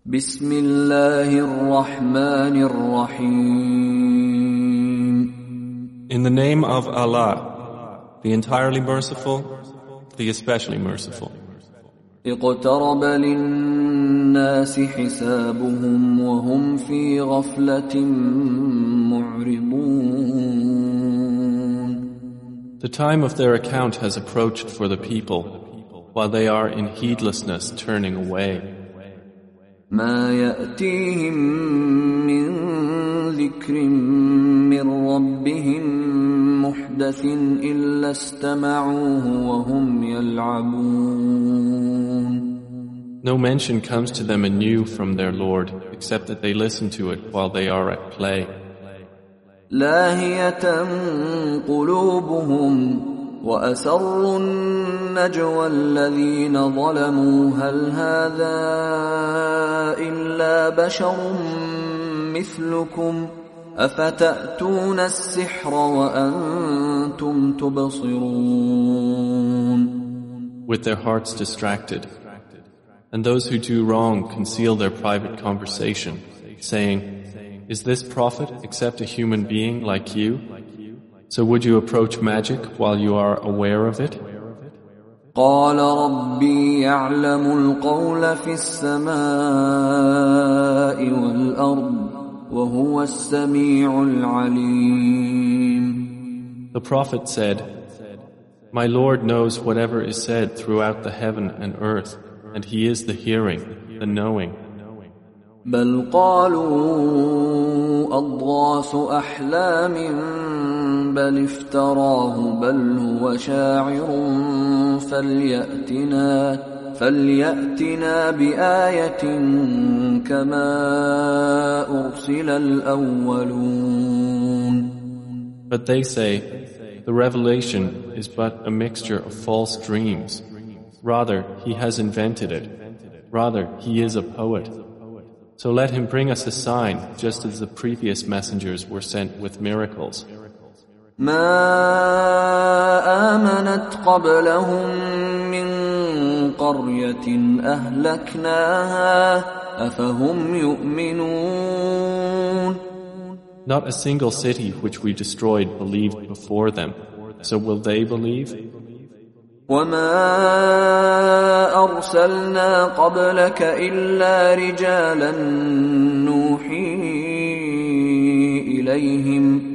بسم الله الرحمن الرحيم. In the name of Allah, the entirely merciful, the especially merciful. اقترب للناس حسابهم وهم في غفلة معرضون. The time of their account has approached for the people, while they are in heedlessness turning away. ما يأتيهم من ذكر من ربهم محدث إلا استمعوه وهم يلعبون. No mention comes to them anew from their Lord, except that they listen to it while they are at play. لاهية قلوبهم وأسروا النجوى الذين ظلموا هل هذا إلا بشر مثلكم أفتأتون السحر وأنتم تبصرون. With their hearts distracted. And those who do wrong conceal their private conversation, saying, "Is this prophet except a human being like you? So would you approach magic while you are aware of it?" قال ربي يعلم القول في السماء والأرض وهو السميع العليم. The prophet said, "My Lord knows whatever is said throughout the heaven and earth, and He is the hearing, the knowing." بل قالوا أضغاث أحلام بل افتراه بل هو شاعر فليأتنا بآية كما أرسل الأولون. But they say, "The revelation is but a mixture of false dreams. Rather, he has invented it. Rather, he is a poet. So let him bring us a sign, just as the previous messengers were sent with miracles." ما آمنت قبلهم من قرية أهلكناها أفهم يؤمنون. Not a single city which we destroyed believed before them. So will they believe? وما أرسلنا قبلك إلا رجالا نوحي إليهم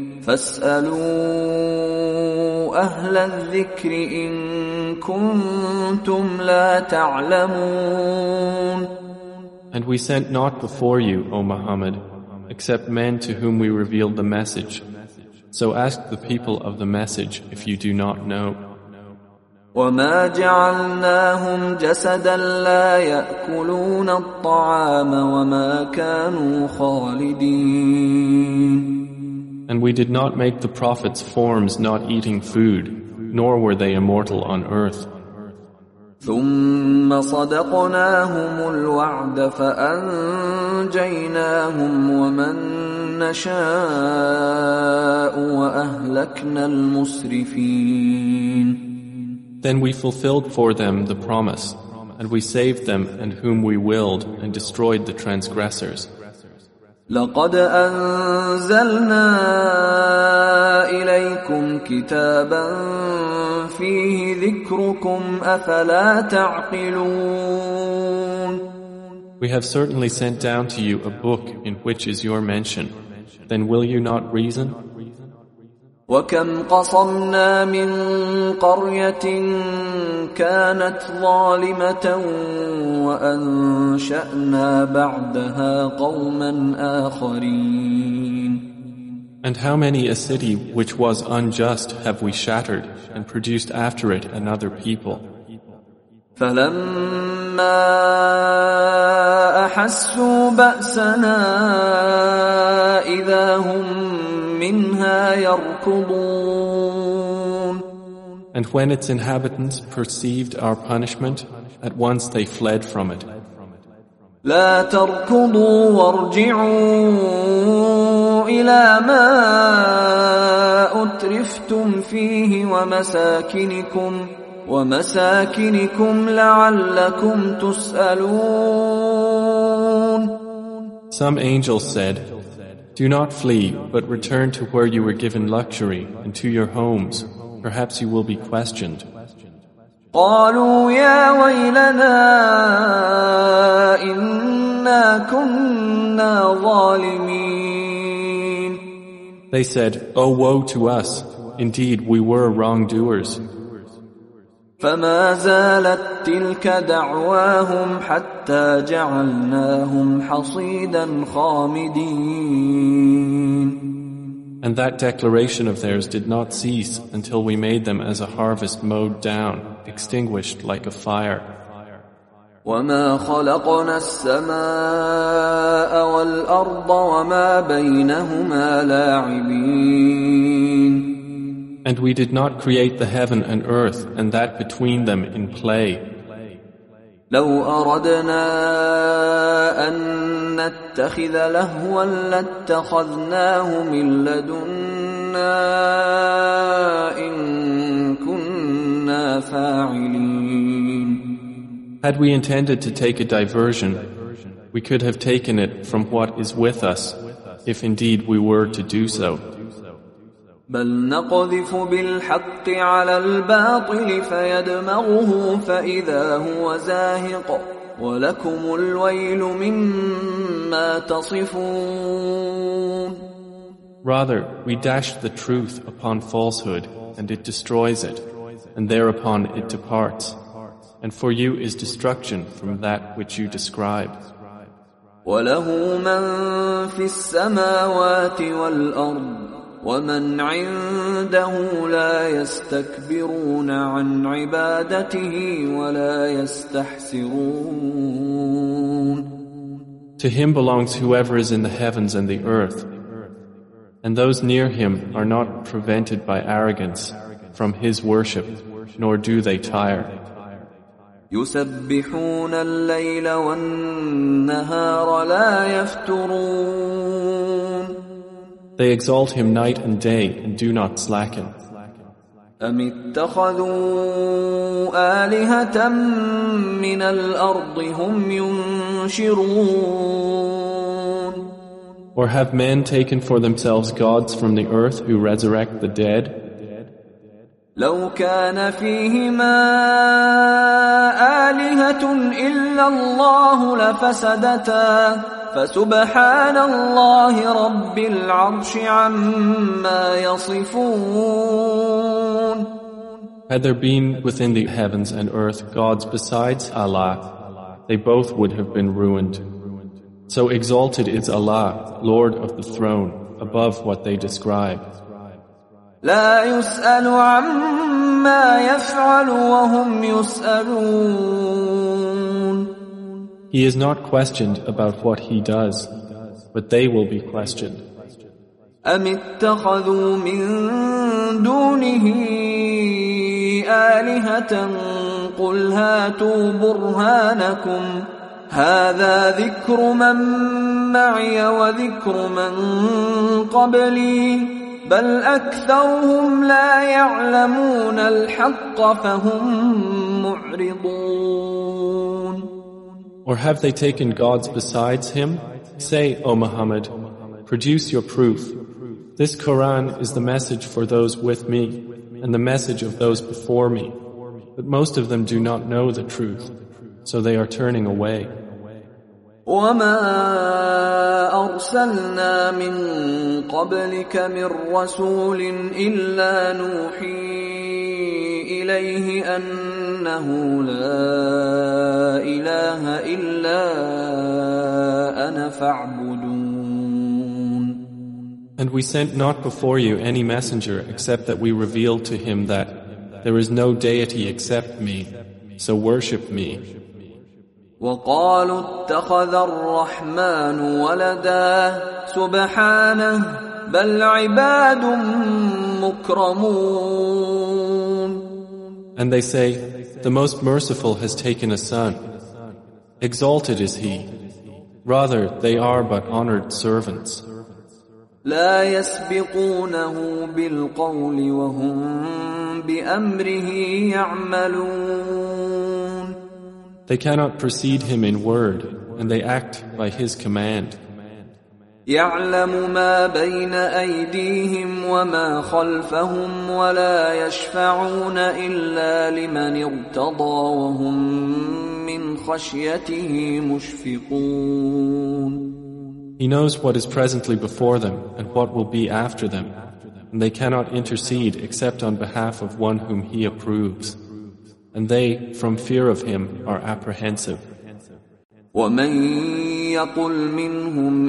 فاسألوا أهل الذكر إن كنتم لا تعلمون. And we sent not before you, O Muhammad, except men to whom we revealed the message. So ask the people of the message if you do not know. وما جعلناهم جسدا لا يأكلون الطعام وما كانوا خالدين. And we did not make the prophets forms not eating food, nor were they immortal on earth. ثم صدقناهم الوعد فأنجيناهم ومن نشاء وأهلكنا المسرفين. Then we fulfilled for them the promise, and we saved them and whom we willed and destroyed the transgressors. لقد أنزلنا إليكم كتابا فيه ذكركم أفلا تعقلون. We have certainly sent down to you a book in which is your mention. Then will you not reason? وكم قصمنا من قرية كانت ظالمة وأنشأنا بعدها قوما آخرين. And how many a city which was unjust have we shattered and produced after it another people. فلما أحسوا بأسنا إذا هم منها يركضون. And when its inhabitants perceived our punishment, at once they fled from it. لا تركضوا وارجعوا إلى ما أترفتم فيه ومساكنكم لعلكم تسألون. Some angels said, "Do not flee, but return to where you were given luxury and to your homes. Perhaps you will be questioned." قالوا يا ويلنا إنا كنا ظالمين. They said, "Oh, woe to us! Indeed, we were wrongdoers." فما زالت تلك دعواهم حتى جعلناهم حصيدا خامدين. And that declaration of theirs did not cease until we made them as a harvest mowed down, extinguished like a fire. وما خلقنا السماء والأرض وما بينهما لاعبين. And we did not create the heaven and earth and that between them in play. لو أردنا أن نتخذ لهوا لاتخذناه من لدنا إن كنا فاعلين. Had we intended to take a diversion, we could have taken it from what is with us, if indeed we were to do so. بل نقذف بالحق على الباطل فيدمغه فإذا هو زاهق ولكم الويل مما تصفون. Rather, we dash the truth upon falsehood, and it destroys it, and thereupon it departs. And for you is destruction from that which you describe. وله من في السماوات والأرض ومن عنده لا يستكبرون عن عبادته ولا يستحسرون. To him belongs whoever is in the heavens and the earth, and those near him are not prevented by arrogance from his worship, nor do they tire. يسبحون الليل والنهار لا يفترون. They exalt him night and day and do not slacken. أم اتخذوا آلهة من الأرض هم ينشرون. Or have men taken for themselves gods from the earth who resurrect the dead? لو كان فيهما آلهة إلا الله لفسدتا فسبحان الله رب العرش عما يصفون. Had there been within the heavens and earth gods besides Allah, they both would have been ruined. So exalted is Allah, Lord of the throne, above what they describe. لا يسأل عما يفعل وهم يسألون. He is not questioned about what he does, but they will be questioned. أم اتخذوا من دونه آلهة قل هاتوا برهانكم هذا ذكر من معي وذكر من قبلي بل أكثرهم لا يعلمون الحق فهم معرضون. Or have they taken gods besides him? Say, O Muhammad, produce your proof. This Quran is the message for those with me and the message of those before me. But most of them do not know the truth, so they are turning away. وما أرسلنا من قبلك من رسول إلا نوحي إليه أنه لا إله إلا أنا فاعبدون. And we sent not before you any messenger except that we revealed to him that there is no deity except me, so worship me. وقالوا اتخذ الرحمن ولدا سبحانه بل عباد مكرمون. And they say, the Most Merciful has taken a son. Exalted is he. Rather, they are but honored servants. لا يسبقونه بالقول وهم بأمره يعملون. They cannot precede him in word, and they act by his command. يعلم ما بين أيديهم وما خلفهم ولا يشفعون إلا لمن ارتضى وهم من خشيته مشفقون. He knows what is presently before them and what will be after them, and they cannot intercede except on behalf of one whom He approves. And they, from fear of Him, are apprehensive. وَمَن يَقُلْ مِنْهُمْ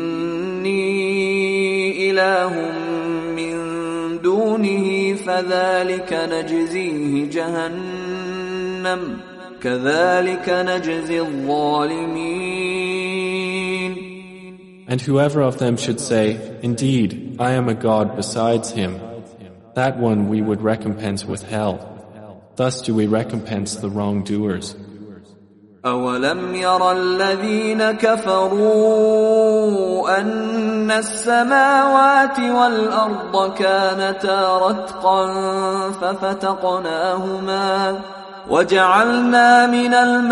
إِنِّي إِلَٰهٌ مِّن دُونِهِ فَذَلِكَ نَجْزِيهِ جَهَنَّمَ كَذَلِكَ نَجْزِي الظَّالِمِينَ. And whoever of them should say, "Indeed, I am a God besides Him," that one we would recompense with hell. Thus do we recompense the wrongdoers. أَوَلَمْ يَرَ الَّذِينَ كَفَرُوا أَنَّ السَّمَاوَاتِ وَالْأَرْضَ كَانَتَا رَتْقًا فَفَتَقْنَاهُمَا وَجَعَلْنَا مِنَ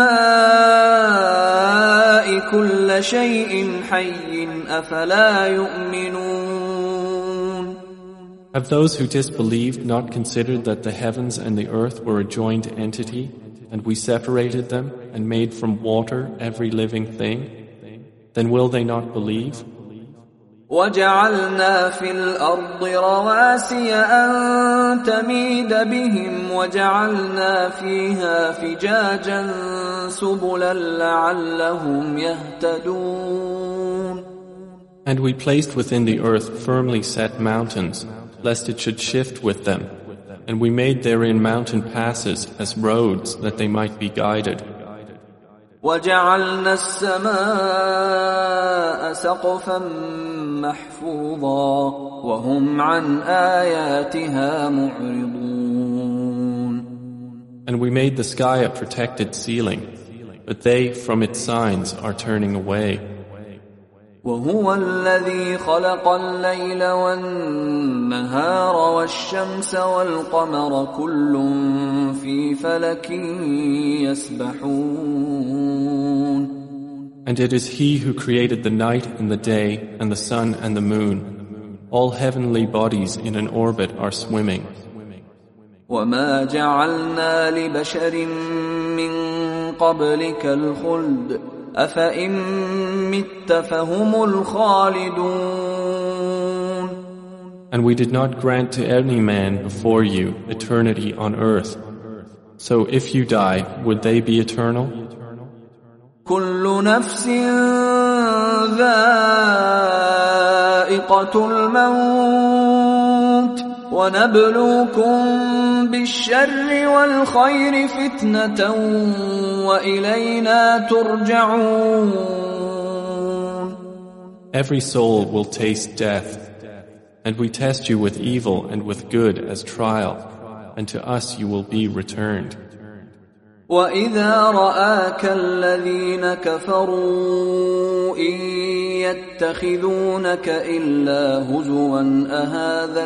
الْمَاءِ كُلَّ شَيْءٍ حَيٍّ أَفَلَا يُؤْمِنُونَ. Have those who disbelieved not considered that the heavens and the earth were a joined entity, and we separated them and made from water every living thing? Then will they not believe? وَجَعَلْنَا فِي الْأَرْضِ رَوَاسِيَ أَن تَمِيدَ بِهِمْ وَجَعَلْنَا فِيهَا فِجَاجًا سُبُلًا لَعَلَّهُمْ يَهْتَدُونَ. And we placed within the earth firmly set mountains, lest it should shift with them, and we made therein mountain passes as roads that they might be guided. وَجَعَلْنَا السَّمَاءَ سَقْفًا مَحْفُوظًا وَهُمْ عَنْ آيَاتِهَا مُعْرِضُونَ. And we made the sky a protected ceiling, but they from its signs are turning away. وَهُوَ الَّذِي خَلَقَ اللَّيْلَ وَالنَّهَارَ وَالشَّمْسَ وَالْقَمَرَ كُلٌّ فِي فَلَكٍ يَسْبَحُونَ. And it is He who created the night and the day and the sun and the moon. All heavenly bodies in an orbit are swimming. وَمَا جَعَلْنَا لِبَشَرٍ مِّن قَبْلِكَ الْخُلْدَ أَفَإِن مِّتَّ فَهُمُ الْخَالِدُونَ. And we did not grant to any man before you eternity on earth. So if you die, would they be eternal? كُلُّ نَفْسٍ ذَائِقَةُ الْمَوْتِ وَنَبْلُوكُم بِالشَّرِّ وَالْخَيْرِ فِتْنَةً وَإِلَيْنَا تُرْجَعُونَ. Every soul will taste death, and we test you with evil and with good as trial, and to us you will be returned. وَإِذَا رَآكَ الَّذِينَ كَفَرُوا إِن يَتَّخِذُونَكَ إِلَّا هُزُوًا أَهَذَا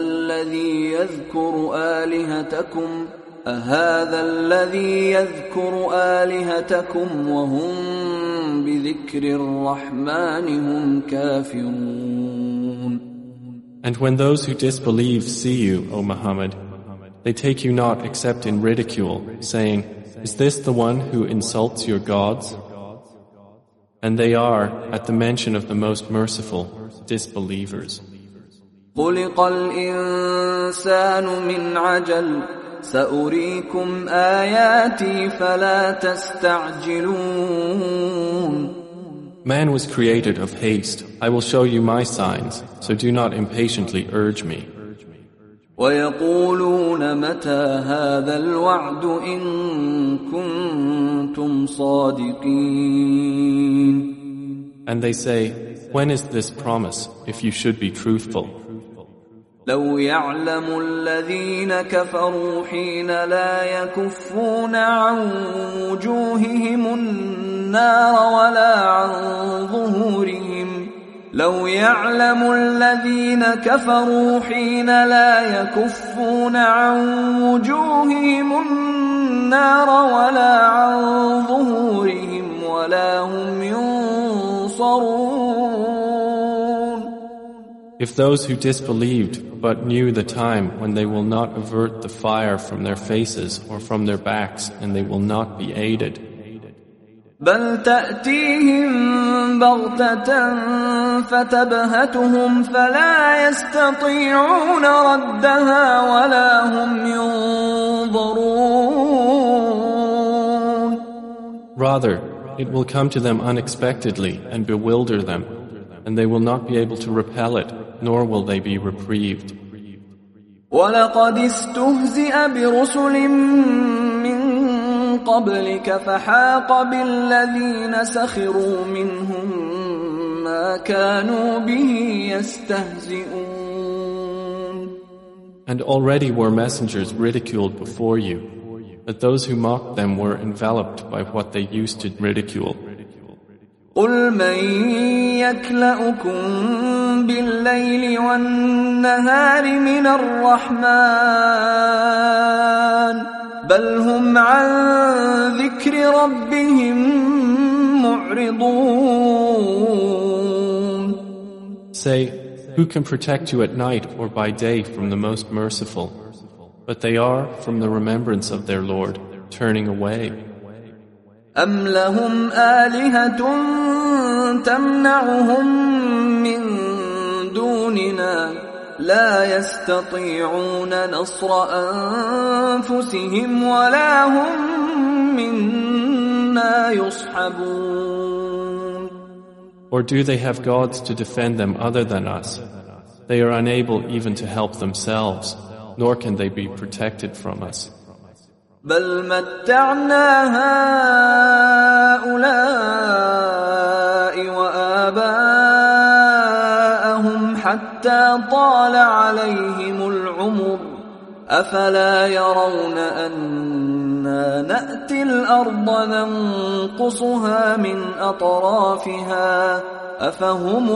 الَّذِي يَذْكُرُ آلِهَتَكُمْ وَهُمْ بِذِكْرِ الرَّحْمَنِ هُمْ كَافِرُونَ. And when those who disbelieve see you, O Muhammad, they take you not except in ridicule, saying, "Is this the one who insults your gods?" And they are, at the mention of the Most Merciful, disbelievers. خُلِقَ الْإِنسَانُ مِنْ عَجَلٍ سَأُرِيكُمْ آيَاتِي فَلَا تَسْتَعْجِلُونَ. Man was created of haste. I will show you my signs, so do not impatiently urge me. وَيَقُولُونَ مَتَى هَذَا الْوَعْدُ إِن كُنتُمْ صَادِقِينَ. And they say, when is this promise, if you should be truthful? لَوْ يَعْلَمُ الَّذِينَ كَفَرُوا حِينَ لَا يَكُفُّونَ عَنْ وُجُوهِهِمُ النَّارَ وَلَا عَنْ ظُهُورِهِمْ لَوْ يَعْلَمُ الَّذِينَ كَفَرُوا حِينَ لَا يَكُفُّونَ عَنْ وُجُوهِهِمُ النَّارَ وَلَا عَنْ ظُهُورِهِمْ وَلَا هُمْ يُنصَرُونَ. If those who disbelieved but knew the time when they will not avert the fire from their faces or from their backs and they will not be aided. بل تأتيهم بغتة فتبهتهم فلا يستطيعون ردها ولا هم ينظرون. Rather, it will come to them unexpectedly and bewilder them, and they will not be able to repel it, nor will they be reprieved. وَلَقَدِ اسْتُهْزِئَ بِرُسُلٍ مِّن قَبْلِكَ فَحَاقَ بِالَّذِينَ سَخِرُوا مِنْهُم مَّا كَانُوا بِهِ يَسْتَهْزِئُونَ. And already were messengers ridiculed before you, but those who mocked them were enveloped by what they used to ridicule. قُلْ مَن يَكْلَؤُكُم بِاللَّيْلِ وَالنَّهَارِ مِنَ الرَّحْمَنِ بَلْ هُمْ عَن ذِكْرِ رَبِّهِم مُّعْرِضُونَ. Say, who can protect you at night or by day from the Most Merciful? But they are, from the remembrance of their Lord, turning away. أَمْ لَهُمْ آلِهَةٌ تَمْنَعُهُم مِّن دُونِنَا لَا يَسْتَطِيعُونَ نَصْرَ أَنفُسِهِمْ وَلَا هُم مِّنَّا يُصْحَبُونَ. Or do they have gods to defend them other than us? They are unable even to help themselves, nor can they be protected from us. بل متعنا هؤلاء وآباءهم حتى طال عليهم العمر أفلا يرون أنا نأتي الأرض ننقصها من أطرافها أفهم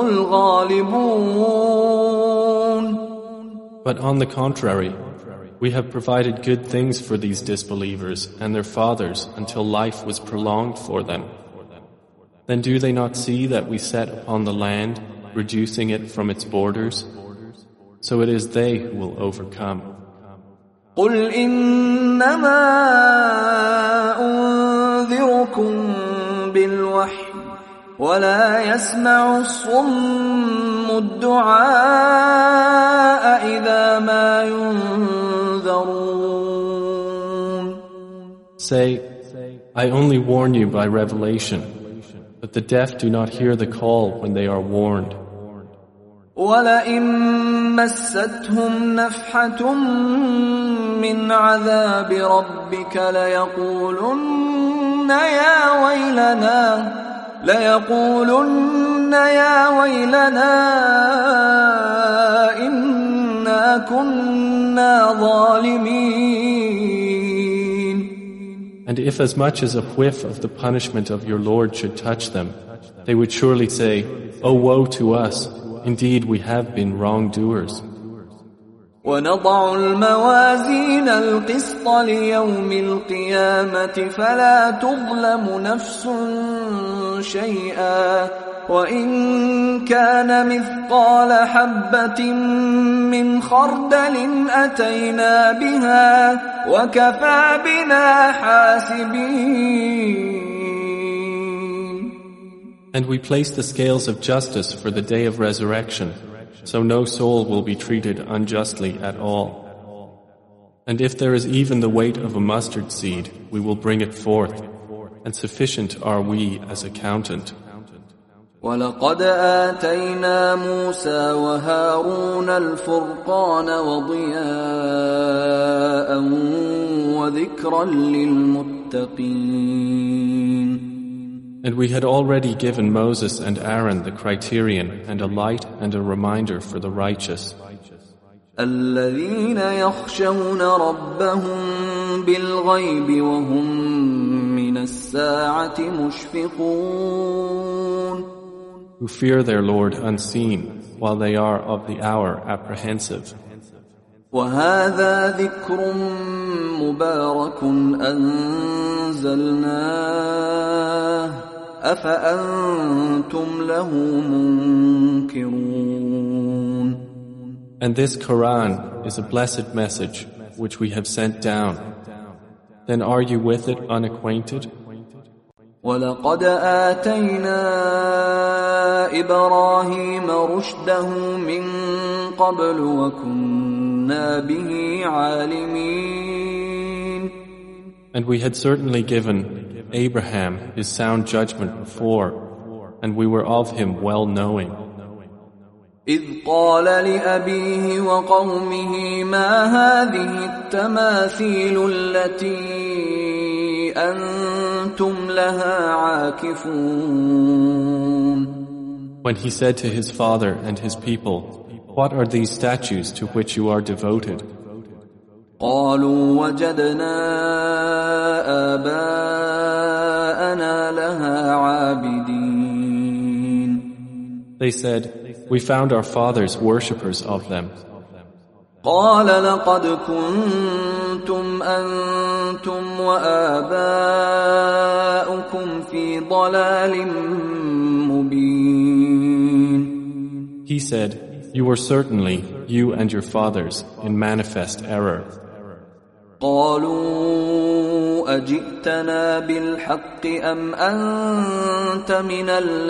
الغالبون. But on the contrary, we have provided good things for these disbelievers and their fathers until life was prolonged for them. Then do they not see that we set upon the land, reducing it from its borders? So it is they who will overcome. قُلْ إِنَّمَا أُنذِرُكُم بِالْوَحْيِ وَلَا يَسْمَعُ الصُّمُّ الدُّعَاءَ إِذَا مَا يُنذَرُونَ. Say, I only warn you by revelation, but the deaf do not hear the call when they are warned. وَلَئِن مَّسَّتْهُمْ نَفْحَةٌ مِّنْ عَذَابِ رَبِّكَ لَيَقُولُنَّ يَا وَيْلَنَا إِنَّا كُنَّا ظَالِمِينَ. And if as much as a whiff of the punishment of your Lord should touch them, they would surely say, "Oh, woe to us! Indeed, we have been wrongdoers." وَنَضَعُ الْمَوَازِينَ الْقِسْطَ لِيَوْمِ الْقِيَامَةِ فَلَا تُظْلَمُ نَفْسٌ شَيْئًا وَإِن كَانَ مِثْقَالَ حَبَّةٍ مِّنْ خَرْدَلٍ أَتَيْنَا بِهَا وَكَفَى بِنَا حَاسِبِينَ. And we place the scales of justice for the day of resurrection, so no soul will be treated unjustly at all. And if there is even the weight of a mustard seed, we will bring it forth, and sufficient are we as accountant. وَلَقَدْ آتَيْنَا مُوسَى وَهَارُونَ الْفُرْقَانَ وَضِيَاءً وَذِكْرًا لِلْمُتَّقِينَ. And we had already given Moses and Aaron the criterion and a light and a reminder for the righteous. الَّذِينَ يَخْشَوْنَ رَبَّهُم بِالْغَيْبِ وَهُم مِّنَ السَّاعَةِ مُشْفِقُونَ. Who fear their Lord unseen, while they are of the hour apprehensive. وَهَذَا ذِكْرٌ مُبَارَكٌ أَنزَلْنَاهُ أَفَأَنْتُمْ لَهُ مُنْكِرُونَ. And this Quran is a blessed message which we have sent down. Then are you with it unacquainted? وَلَقَدْ آتَيْنَا إِبْرَاهِيمَ رُشْدَهُ مِنْ قَبْلُ وَكُنَّا بِهِ عَالِمِينَ. And we had certainly given Abraham his sound judgment before, and we were of him well knowing. إِذْ قَالَ لِأَبِيهِ وَقَوْمِهِ مَا هَذِهِ التَّمَاثِيلُ الَّتِي أَنْتُمْ لَهَا عَاكِفُونَ. When he said to his father and his people, "What are these statues to which you are devoted?" قَالُوا وَجَدْنَا آبَاءَنَا لَهَا عَابِدِينَ. They said, "We found our fathers worshippers of them." قال لقد كنتم أنتم وآباؤكم في ضلال مبين. He said, "You were certainly, you and your fathers, in manifest error." قالوا أجئتنا بالحق أم أنت من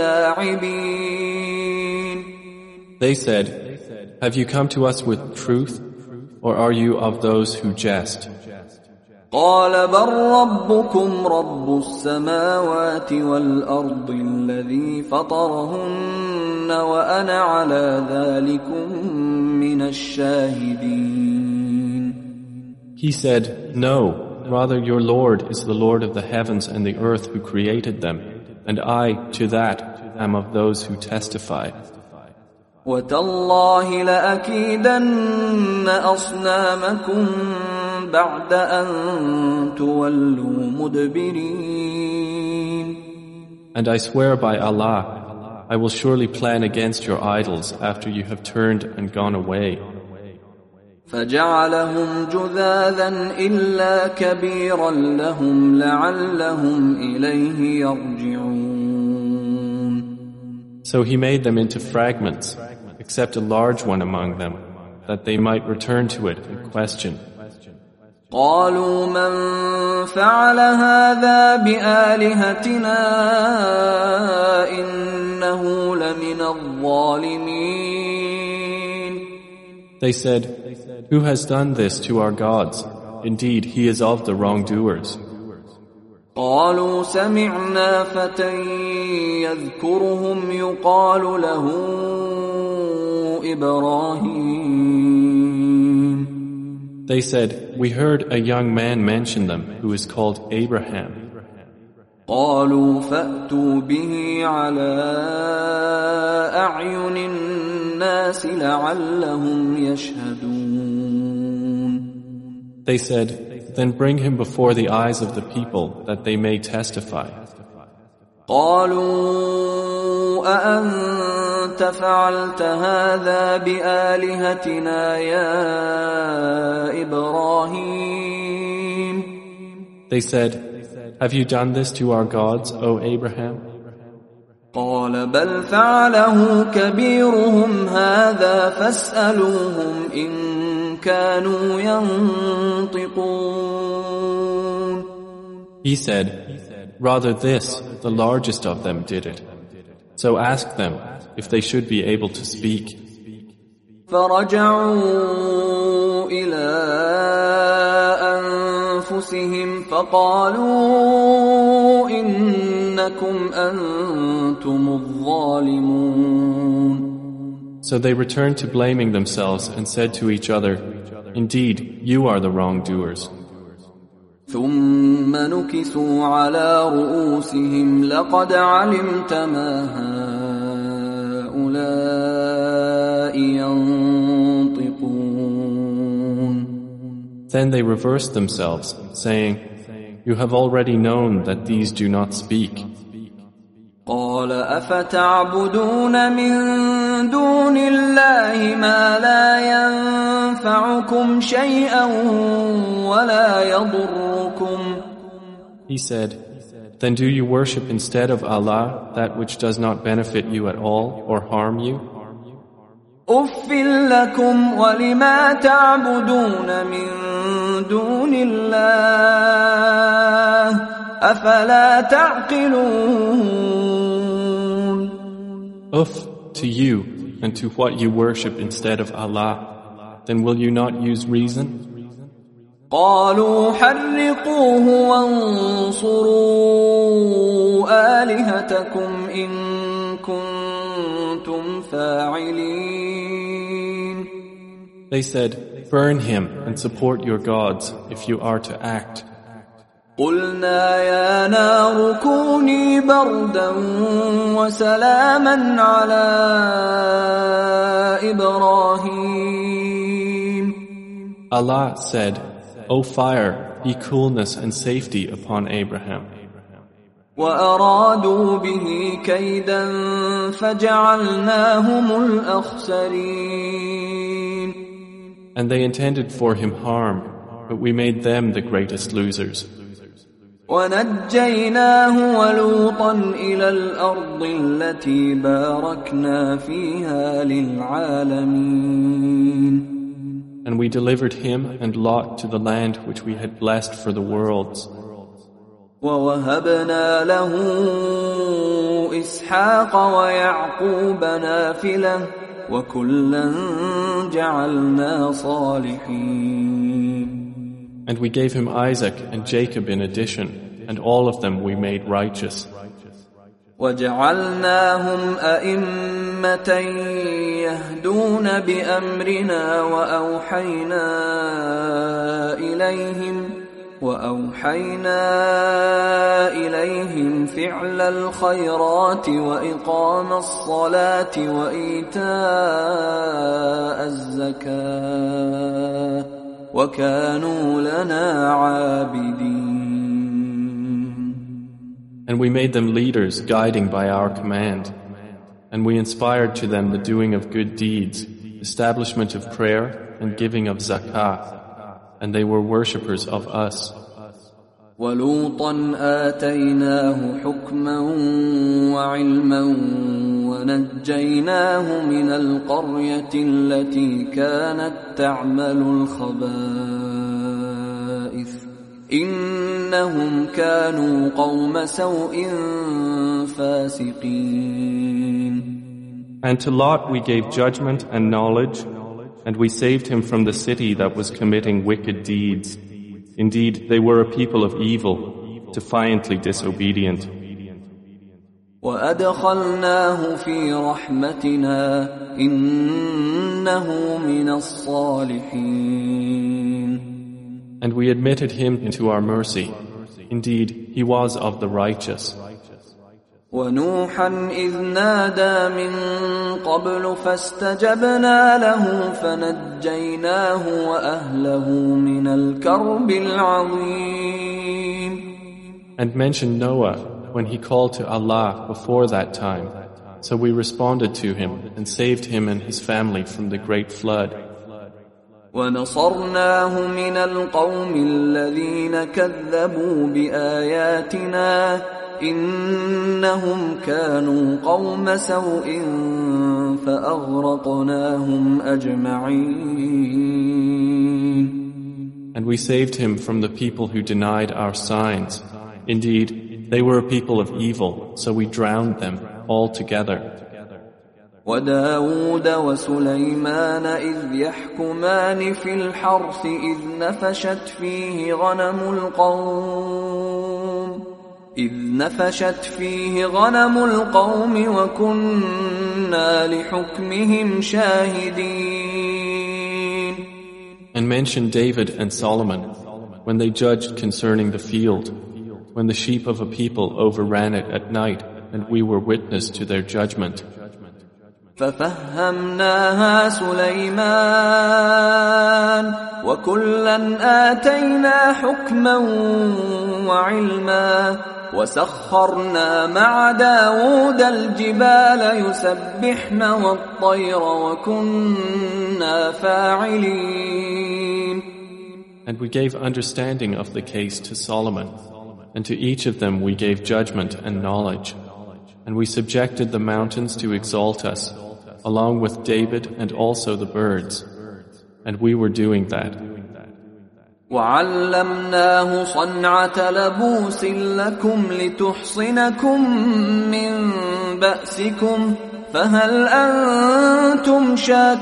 اللاعبين. They said, "Have you come to us with truth, or are you of those who jest?" قال بل ربكم رب السماوات والأرض الذي فطرهن وأنا على ذلكم من الشاهدين. He said, "No, rather your Lord is the Lord of the heavens and the earth who created them, and I, to that, am of those who testify." وَتَاللَّهِ لَأَكِيدَنَّ أَصْنَامَكُمْ بَعْدَ أَن تُوَلُّوا مُدْبِرِينَ. And I swear by Allah, I will surely plan against your idols after you have turned and gone away. فَجَعَلَهُمْ جُذَاذًا إِلَّا كَبِيرًا لَهُمْ لَعَلَّهُمْ إِلَيْهِ يَرْجِعُونَ. So he made them into fragments, except a large one among them, that they might return to it and question. قالوا من فعل هذا بآلهتنا إنه لمن الظالمين. They said, "Who has done this to our gods? Indeed, he is of the wrongdoers." قالوا سمعنا فتى يذكرهم يقال له إبراهيم. They said, "We heard a young man mention them who is called Abraham." قالوا فأتوا به على أعين الناس لعلهم يشهدون. They said, "Then bring him before the eyes of the people that they may testify." قالوا أأنت فعلت هذا بآلهتنا يا إبراهيم. They said, "Have you done this to our gods, O Abraham?" قال بل فعله كبيرهم هذا فاسألوهم إن كانوا ينطقون. He said, "Rather this, the largest of them did it. So ask them if they should be able to speak." فرجعوا إلى أنفسهم فقالوا إنكم أنتم الظالمون. So they returned to blaming themselves and said to each other, "Indeed, you are the wrongdoers." ثم نكسوا على رؤوسهم لقد علمت ما هؤلاء ينطقون. Then they reversed themselves, saying, "You have already known that these do not speak." قال أفتعبدون من دون الله ما لا ينفعكم شيئا ولا يضركم. He said, "Then do you worship instead of Allah that which does not benefit you at all or harm you?" أف لكم ولما تعبدون من دون الله أفلا تعقلون. Uff to you and to what you worship instead of Allah. Then will you not use reason? قالوا حرقوه وانصروا آلهتكم إن كنتم فاعلين. They said, burn him and support your gods if you are to act. قلنا يا نار كوني بردا وسلاما على إبراهيم. Allah said, O fire, be coolness and safety upon Abraham. وأرادوا به كيدا فجعلناهم الأخسرين. And they intended for him harm, but we made them the greatest losers. ونجيناه ولوطا إلى الأرض التي باركنا فيها للعالمين. And we delivered him and Lot to the land which we had blessed for the worlds. ووهبنا له إسحاق ويعقوب نافلة وكلا جعلنا صالحين. And we gave him Isaac and Jacob in addition, and all of them we made righteous. وجعلناهم أئمة يهدون بأمرنا وأوحينا إليهم فعل الخيرات وإقام الصلاة وإيتاء الزكاة وكانوا لنا عابدين. And we made them leaders guiding by our command. And we inspired to them the doing of good deeds, establishment of prayer and giving of zakah. And they were worshippers of us. وَلُوطًا آتَيْنَاهُ حُكْمًا وَعِلْمًا وَنَجَّيْنَاهُ مِنَ الْقَرْيَةِ الَّتِي كَانَتْ تَعْمَلُ الْخَبَائِثَ إِنَّهُمْ كَانُوا قَوْمَ سَوْءٍ فَاسِقِينَ. And to Lot we gave judgment and knowledge, and we saved him from the city that was committing wicked deeds. Indeed, they were a people of evil, defiantly disobedient. وَأَدْخَلْنَاهُ فِي رَحْمَتِنَا إِنَّهُ مِنَ الصَّالِحِينَ. And we admitted him into our mercy. Indeed, he was of the righteous. وَنُوحًا إِذْ نَادَى مِن قَبْلُ فَاسْتَجَبْنَا لَهُ فَنَجَّيْنَاهُ وَأَهْلَهُ مِنَ الْكَرْبِ الْعَظِيمِ. And mention Noah when he called to Allah before that time. So we responded to him and saved him and his family from the great flood. وَنَصَرْنَاهُ مِنَ الْقَوْمِ الَّذِينَ كَذَّبُوا بِآيَاتِنَا إِنَّهُمْ كَانُوا قَوْمَ سَوْءٍ فَأَغْرَقْنَاهُمْ أَجْمَعِينَ. And we saved him from the people who denied our signs. Indeed, they were a people of evil, so we drowned them all together. وَدَاوُودَ وَسُلَيْمَانَ إِذْ يَحْكُمَانِ فِي الْحَرْثِ إِذْ نفشت فيه غنم القوم وكنا لحكمهم شاهدين. And mention David and Solomon when they judged concerning the field, when the sheep of a people overran it at night, and we were witness to their judgment. فَفَهَّمْنَاهَا سُلَيْمَانَ وَكُلًّا آتَيْنَا حُكْمًا وَعِلْمًا وَسَخَّرْنَا مَعَ دَاوُودَ الْجِبَالَ يُسَبِّحْنَ وَالطَّيْرَ وَكُنَّا فَاعِلِينَ. And we gave understanding of the case to Solomon, and to each of them we gave judgment and knowledge. And we subjected the mountains to exalt us, along with David and also the birds. And we were doing that. وَعَلَّمْنَاهُ صَنْعَةَ لَبُوسٍ لَكُمْ لِتُحْصِنَكُمْ مِنْ بَأْسِكُمْ فَهَلْ أَنْتُمْ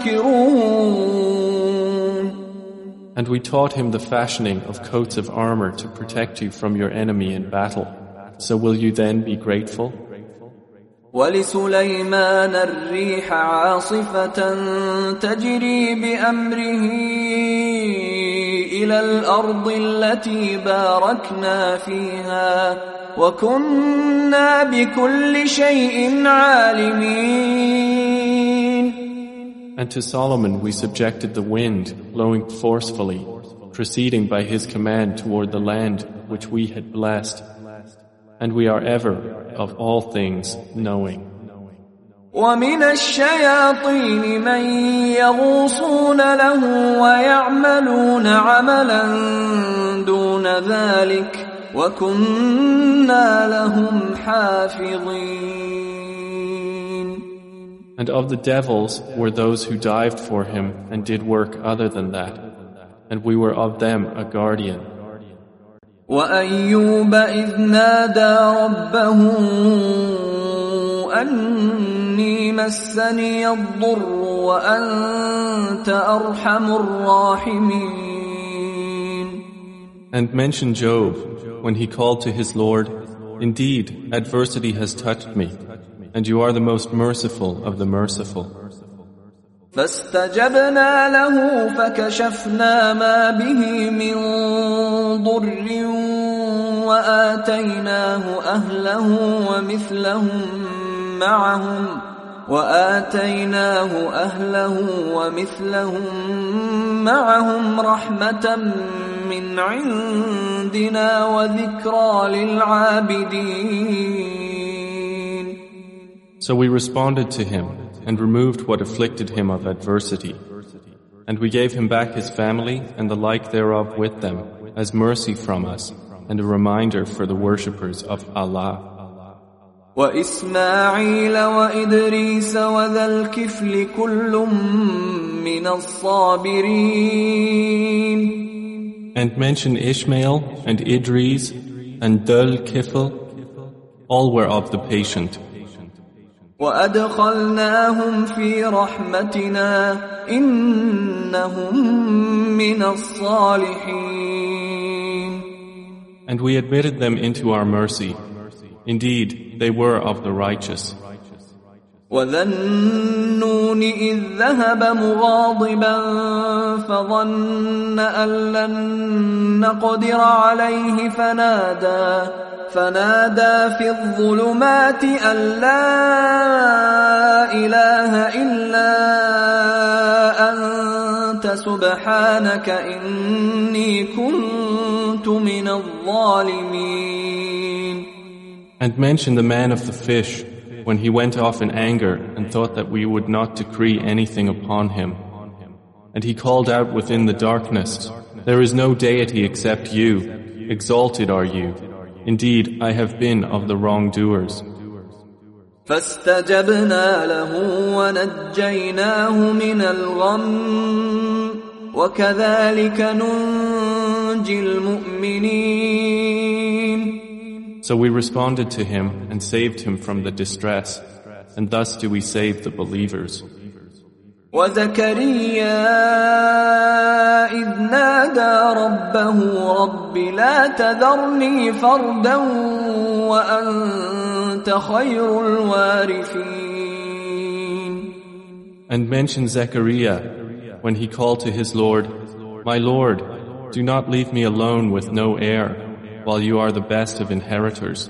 شَاكِرُونَ And we taught him the fashioning of coats of armor to protect you from your enemy in battle. So will you then be grateful? وَلِسُلَيْمَانَ الرِّيحَ عَاصِفَةً تَجْرِي بِأَمْرِهِ إِلَى الْأَرْضِ الَّتِي بَارَكْنَا فِيهَا وَكُنَّا بِكُلِّ شَيْءٍ عَالِمِينَ. And to Solomon we subjected the wind, blowing forcefully, proceeding by his command toward the land which we had blessed. And we are ever, of all things, knowing. وَمِنَ الشَّيَاطِينِ مَن يَغُوصُونَ لَهُ وَيَعْمَلُونَ عَمَلًا دُونَ ذَلِكَ وَكُنَّا لَهُمْ حَافِظِينَ. And of the devils were those who dived for him and did work other than that, and we were of them a guardian. وَأَيُّوبَ إِذْ نَادَى رَبَّهُ أَنِّي مَسَّنِيَ الضُّرُّ وَأَنْتَ أَرْحَمُ الرَّاحِمِينَ. And mention Job when he called to his Lord, "Indeed, adversity has touched me, and you are the most merciful of the merciful." فاستجبنا له فكشفنا ما به من ضر وآتيناه أهله ومثلهم معهم رحمة من عندنا وذكرى للعابدين. So we responded to him and removed what afflicted him of adversity. And we gave him back his family and the like thereof with them, as mercy from us, and a reminder for the worshippers of Allah. وَإِسْمَاعِيلَ وَإِدْرِيسَ وَذَا الْكِفْلِ كُلٌّ مِّنَ الصَّابِرِينَ. And mention Ishmael and Idris and Dhul Kifl, all were of the patient. وَأَدْخَلْنَاهُمْ فِي رَحْمَتِنَا إِنَّهُمْ مِنَ الصَّالِحِينَ. And we admitted them into our mercy. Indeed, they were of the righteous. وَذَا النُّونِ إِذْ ذَهَبَ مُغَاضِبًا فَظَنَّ أَن لَّن نَّقْدِرَ عَلَيْهِ فنادى في الظلمات أن لا إله إلا أنت سبحانك إني كنت من الظالمين. And mention the man of the fish when he went off in anger and thought that we would not decree anything upon him. And he called out within the darkness, "There is no deity except you. Exalted are you. Indeed, I have been of the wrongdoers." فاستجبنا له ونجيناه من الغم وكذلك ننجي المؤمنين. So we responded to him and saved him from the distress, and thus do we save the believers. وزكريا إذ نادى ربه رب لا تذرني فردا وأنت خير الوارثين. And mention Zechariah when he called to his Lord, "My Lord, do not leave me alone with no heir, while you are the best of inheritors."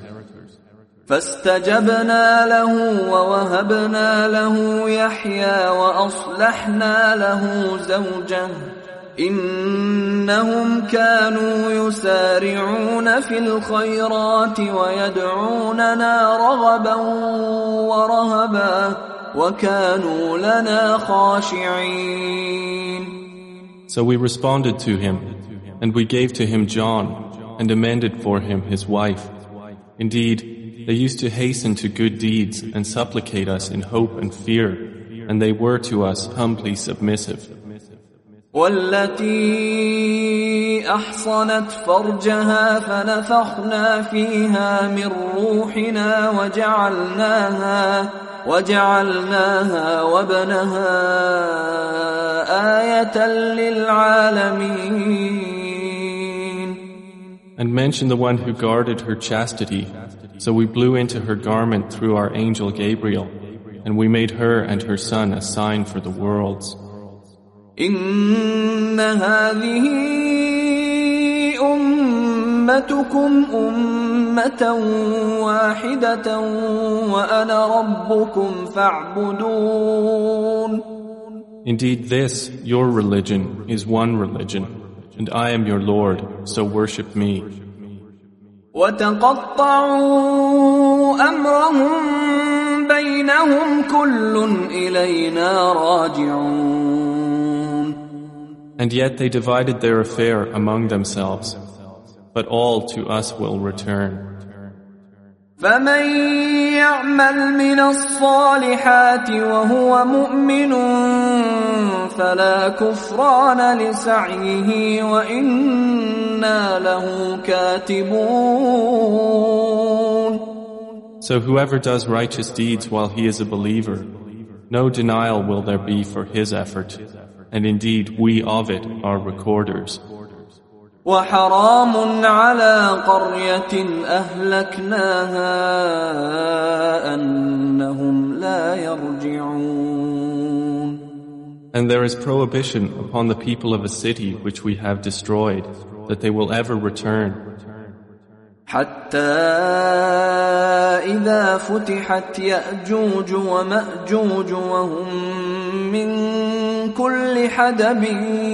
فاستجبنا له ووهبنا له يحيى وأصلحنا له زوجه إنهم كانوا يسارعون في الخيرات ويدعوننا رغبا ورهبا وكانوا لنا خاشعين. So we responded to him, and we gave to him John, and amended for him his wife. Indeed, they used to hasten to good deeds and supplicate us in hope and fear, and they were to us humbly submissive. والتي أحصنت فرجها فنفخنا فيها من روحنا وجعلناها وابنها آية للعالمين. And mention the one who guarded her chastity. So we blew into her garment through our angel Gabriel, and we made her and her son a sign for the worlds. إن هذه أمتكم أمة واحدة وأنا ربكم فاعبدون. Indeed, this, your religion, is one religion, and I am your Lord, so worship me. وتقطعوا أمرهم بينهم كل إلينا راجعون. And yet they divided their affair among themselves, but all to us will return. فمن يعمل من الصالحات وهو مؤمن فلا كفران لسعيه وإنا له كاتبون. So whoever does righteous deeds while he is a believer, no denial will there be for his effort, and indeed we of it are recorders. وحرام على قرية أهلكناها أنهم لا يرجعون. And there is prohibition upon the people of a city which we have destroyed, that they will ever return. حتى إذا فتحت يأجوج ومأجوج وهم من كل حدب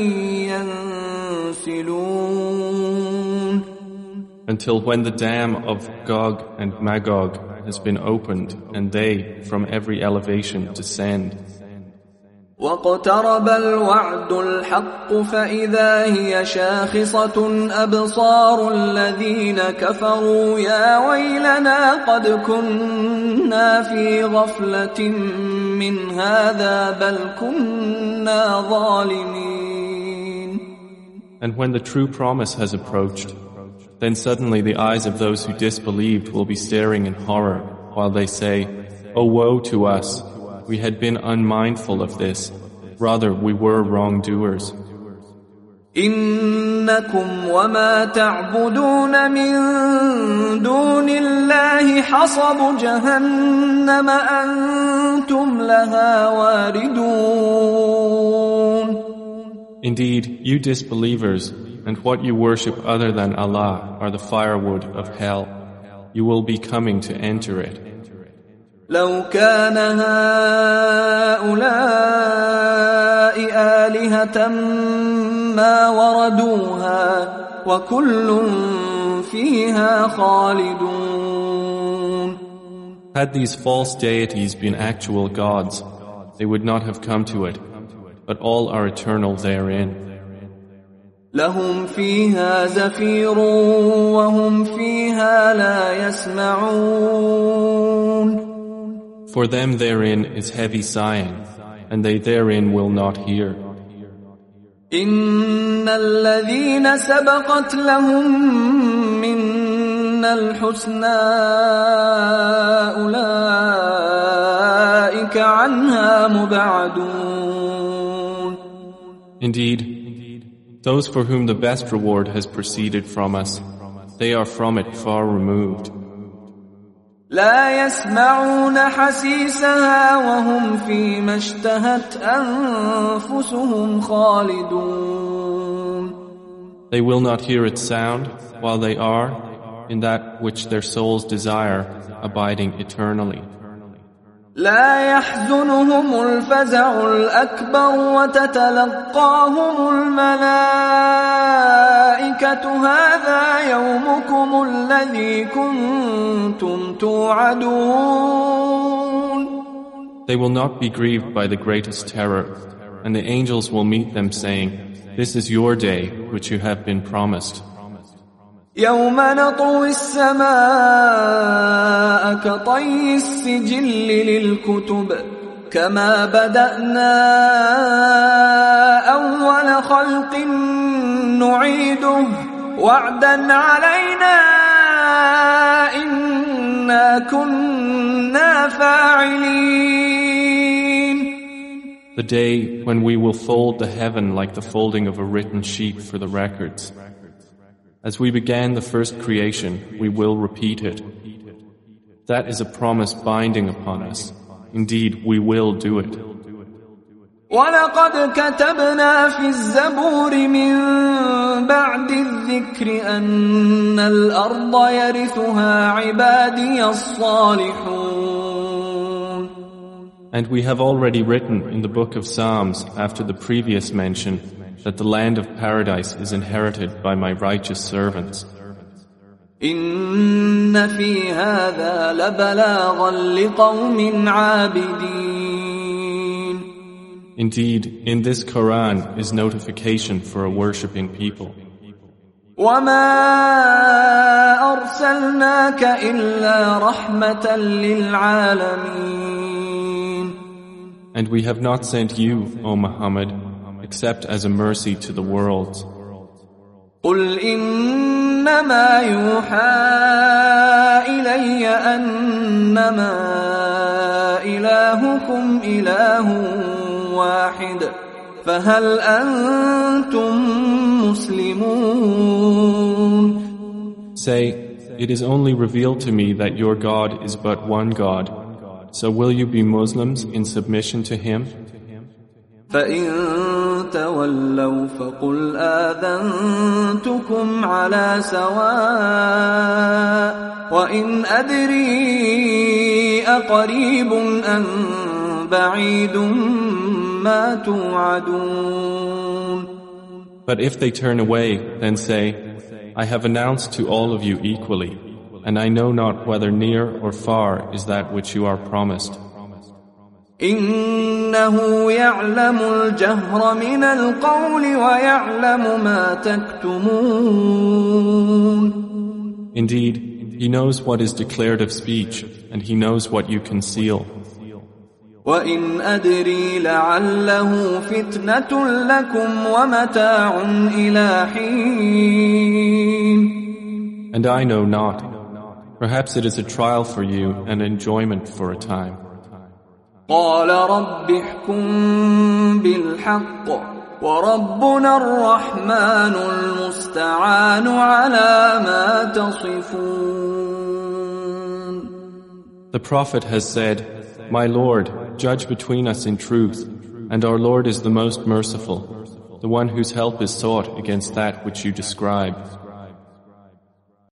ينسلون. Until when the dam of Gog and Magog has been opened and they from every elevation descend. واقترب الوعد الحق فإذا هي شاخصة أبصار الذين كفروا يا ويلنا قد كنا في غفلة من هذا بل كنا ظالمين. And when the true promise has approached, then suddenly the eyes of those who disbelieved will be staring in horror while they say, "Oh woe to us! We had been unmindful of this. Rather, we were wrongdoers." إنكم وما تعبدون من دون الله حصب جهنم أنتم لها واردون. Indeed, you disbelievers and what you worship other than Allah are the firewood of hell. You will be coming to enter it. لو كان هؤلاء آلهة ما وردوها وكل فيها خالدون. Had these false deities been actual gods, they would not have come to it, but all are eternal therein. لهم فيها زفير وهم فيها لا يسمعون. For them therein is heavy sighing, and they therein will not hear. إن الذين سبقت لهم منا الحسنى أولئك عنها مبعدون. Indeed, those for whom the best reward has proceeded from us, they are from it far removed. لا يسمعون حسيسها وهم فيما اشتهت أنفسهم خالدون. They will not hear its sound while they are in that which their souls desire, abiding eternally. لا يحزنهم الفزع الأكبر وتتلقاهم الملائكة هذا يومكم الذي كنتم توعدون. They will not be grieved by the greatest terror, and the angels will meet them saying, "This is your day which you have been promised." يوم نطوي السماء كطي السجل للكتب كما بدأنا أول خلق نعيده وعدا علينا إنا كنا فاعلين. The day when we will fold the heaven like the folding of a written sheet for the records. As we began the first creation, we will repeat it. That is a promise binding upon us. Indeed, we will do it. وَلَقَدْ كَتَبْنَا فِي الزَّبُورِ مِن بَعْدِ الذِّكْرِ أَنَّ الْأَرْضَ يَرِثُهَا عِبَادِيَ الصَّالِحُونَ. And we have already written in the book of Psalms after the previous mention that the land of paradise is inherited by my righteous servants. إِنَّ فِي هَذَا لَبَلَاغًا لِقَوْمٍ عَابِدِينَ. Indeed, in this Quran is notification for a worshipping people. وَمَا أَرْسَلْنَاكَ إِلَّا رَحْمَةً لِلْعَالَمِينَ. And we have not sent you, O Muhammad, except as a mercy to the worlds. قُلْ إِنَّمَا يُوحَى إِلَيَّ أَنَّمَا إِلَٰهُكُمْ إِلَٰهٌ واحد فهل أنتم مسلمون. Say, it is only revealed to me that your God is but one God. So will you be Muslims in submission to Him? فإن تولوا فقل آذنتكم على سواء وإن أدري أقريب أم بعيد ما توعدون. But if they turn away, then say, I have announced to all of you equally, and I know not whether near or far is that which you are promised. إنه يعلم الجهر من القول ويعلم ما تكتمون. Indeed, He knows what is declared of speech, and He knows what you conceal. وَإِنْ أَدْرِي لَعَلَّهُ فِتْنَةٌ لَكُمْ وَمَتَاعٌ إِلَى حِينٍ. And I know not. Perhaps it is a trial for you and enjoyment for a time. قال رب احكم بالحق وربنا الرحمن المستعان على ما تصفون. The Prophet has said, My Lord, judge between us in truth, and our Lord is the most merciful, the one whose help is sought against that which you describe.